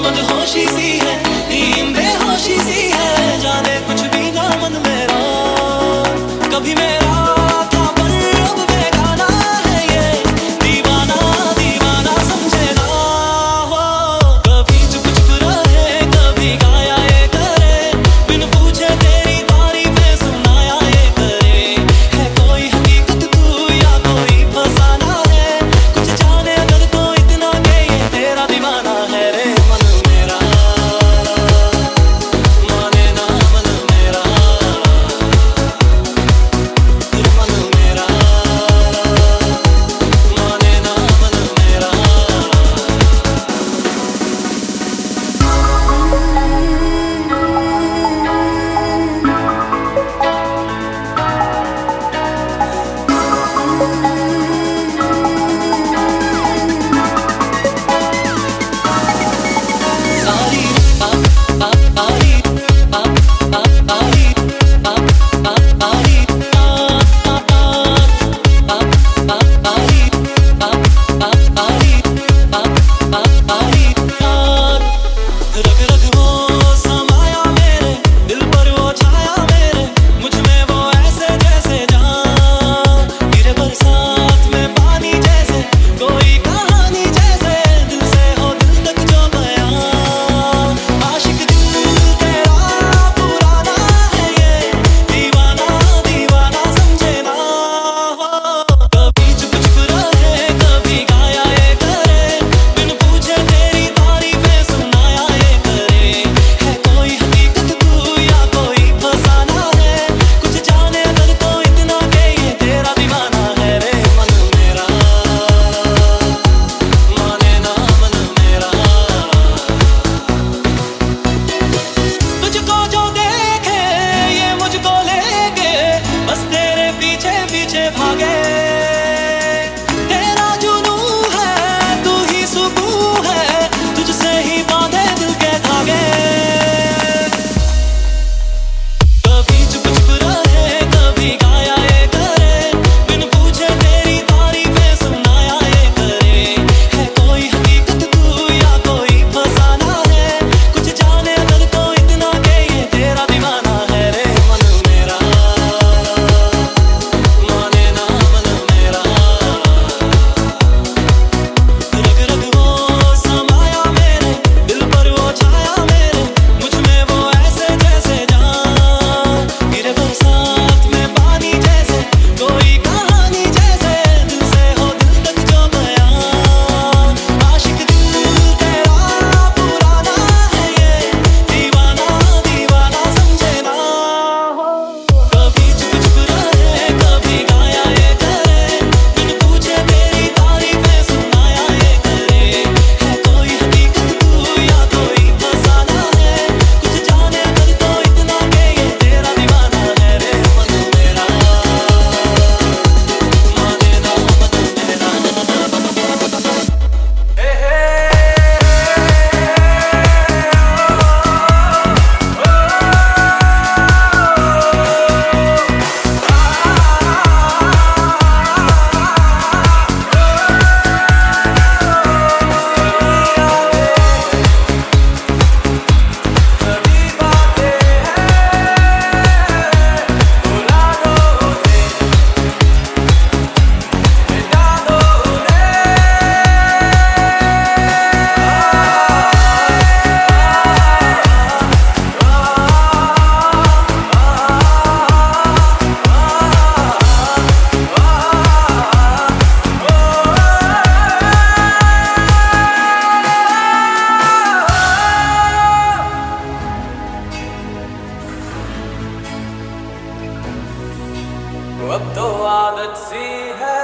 मदहोशी सी है, नींद बेहोशी सी है, जाने कुछ भी ना मन मेरा कभी मेरा था, पर अब बेगाना है ये दीवाना दीवाना समझे ना हो। कभी चुप चुप रहे, कभी गाया ये करे, बिन पूछे तेरी तारीफें सुनाया ये करे। है कोई हकीकत तू या कोई फसाना है, कुछ जाने अगर तो इतना के ये तेरा दीवाना है रे। मन मेरा माने ना, मन मेरा मन मेरा माने ना, मन मेरा। सारी पारी पारी पारी रग रग वो समाया मेरे दिल पर, वो छाया मेरे मुझ में, वो ऐसे जैसे जान गिरे बरसात में पानी जैसे, कोई कहानी जैसे, दिल से हो दिल तक जो बयान। आशिक दिल तेरा पुराना है ये दीवाना दीवाना समझे ना हो। कभी चुप चुप रहे, कभी गाया ये करे, बिन पूछे तेरी तारीफें सुनाया ये करे। है कोई हकीकत तू या कोई फसाना है, कुछ जाने अगर तो इतना के ये तेरा दीवाना है रे। मन मेरा माने ना, मन मेरा तुझको जो देखे ये मुझको लेके, बस तेरे पीछे पीछे भागे। तेरा जुनू है, तू ही सुकून है, तुझसे ही बांधे दिल के धागे। कभी चुप चुप रहे, कभी गाया ये करे, बिन पूछे तेरी तारीफें सुनाया ये करे। है कोई हकीकत तू या कोई फसाना है, कुछ जाने अगर तो इतना के ये तेरा दीवाना है रे। मन मेरा माने ना, मन मेरा रग रग वो समाया मेरे दिल पर, वो छाया मेरे मुझ में, वो ऐसे जैसे जान गिरे बरसात में पानी जैसे, कोई कहानी जैसे, दिल से हो दिल तक जो बयान। आशिक दिल तेरा पुराना है ये दीवाना दीवाना समझे ना हो। कभी चुप चुप रहे, कभी गाया ये करे, बिन पूछे तेरी तारीफें सुनाया ये करे। है कोई हकीकत तू या कोई फसाना है, कुछ जाने अगर तो इतना के ये तेरा दीवाना है रे। मन मेरा माने ना, मन मेरा अब तो आदत सी है